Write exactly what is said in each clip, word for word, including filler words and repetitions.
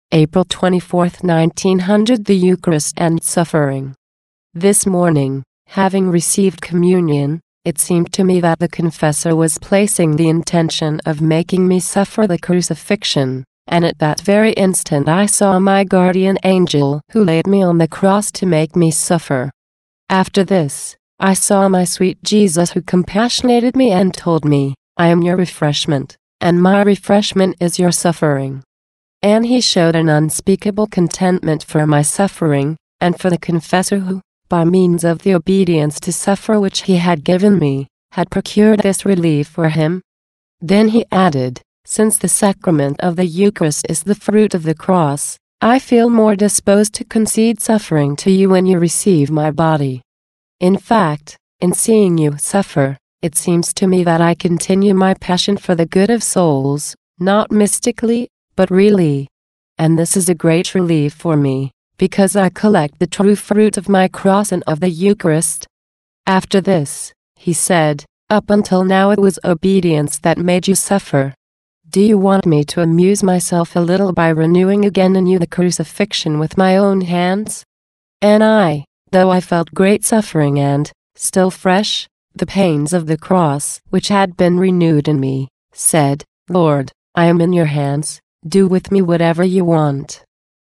April twenty-fourth, nineteen hundred. The Eucharist and Suffering. This morning, having received communion, it seemed to me that the confessor was placing the intention of making me suffer the crucifixion, and at that very instant I saw my guardian angel who laid me on the cross to make me suffer. After this, I saw my sweet Jesus who compassionated me and told me, "I am your refreshment, and my refreshment is your suffering." And he showed an unspeakable contentment for my suffering, and for the confessor who, by means of the obedience to suffer which he had given me, had procured this relief for him. Then he added, "Since the sacrament of the Eucharist is the fruit of the cross, I feel more disposed to concede suffering to you when you receive my body. In fact, in seeing you suffer, it seems to me that I continue my passion for the good of souls, not mystically, but really. And this is a great relief for me, because I collect the true fruit of my cross and of the Eucharist." After this, he said, "Up until now it was obedience that made you suffer. Do you want me to amuse myself a little by renewing again in you the crucifixion with my own hands?" And I, though I felt great suffering and, still fresh, the pains of the cross which had been renewed in me, said, "Lord, I am in your hands, do with me whatever you want."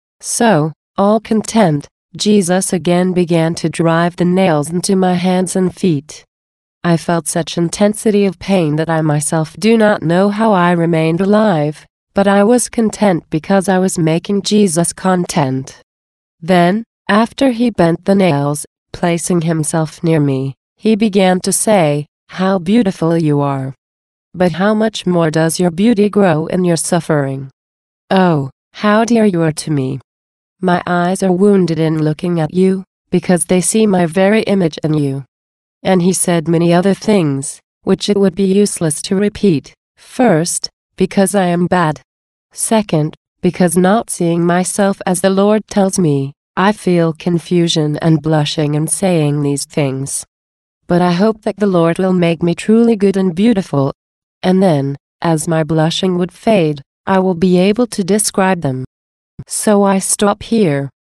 So, all content, Jesus again began to drive the nails into my hands and feet. I felt such intensity of pain that I myself do not know how I remained alive, but I was content because I was making Jesus content. Then, after he bent the nails, placing himself near me, he began to say, "How beautiful you are! But how much more does your beauty grow in your suffering? Oh, how dear you are to me! My eyes are wounded in looking at you, because they see my very image in you." And he said many other things, which it would be useless to repeat. First, because I am bad. Second, because not seeing myself as the Lord tells me, I feel confusion and blushing in saying these things. But I hope that the Lord will make me truly good and beautiful. And then, as my blushing would fade, I will be able to describe them. So I stop here.